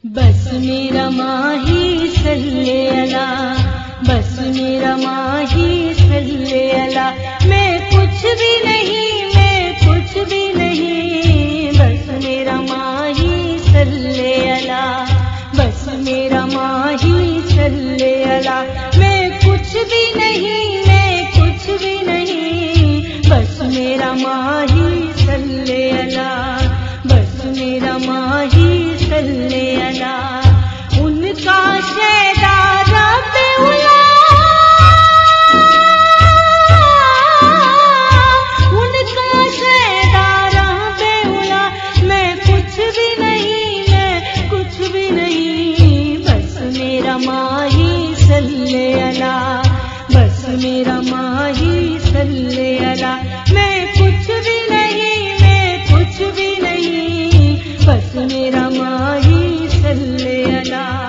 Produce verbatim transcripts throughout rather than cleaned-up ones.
بس میرا ماہی صلی اللہ، بس میرا ماہی صلی اللہ، میں کچھ بھی نہیں، میں کچھ بھی نہیں، بس میرا ماہی صلی اللہ، بس میرا ماہی صلی اللہ، میں کچھ بھی نہیں، میں کچھ بھی نہیں، بس میرا ماہی صلی اللہ، بس میرا ماہی صلی اللہ، ان کا شیدا رب اولا، ان کا شیدا رب اولا، میں کچھ بھی نہیں، میں کچھ بھی نہیں، بس میرا ماہی صلی اللہ، بس میرا ماہی صلی اللہ، میں کچھ بھی نہیں، میں کچھ بھی نہیں، بس میرا ماہی صلی اللہ،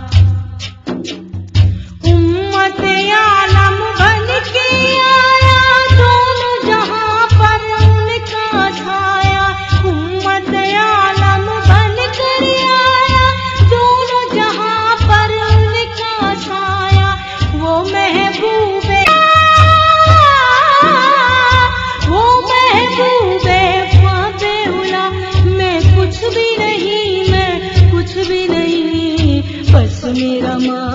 امت عالم بن کے آیا، دونوں جہاں پر ان کا چھایا، امت عالم بن کر آیا، دونوں جہاں پر ان کا چھایا، وہ محبوب وہ محبوب خواب اولا، میں کچھ بھی نہیں، میں کچھ بھی نہیں، بس میرا ماں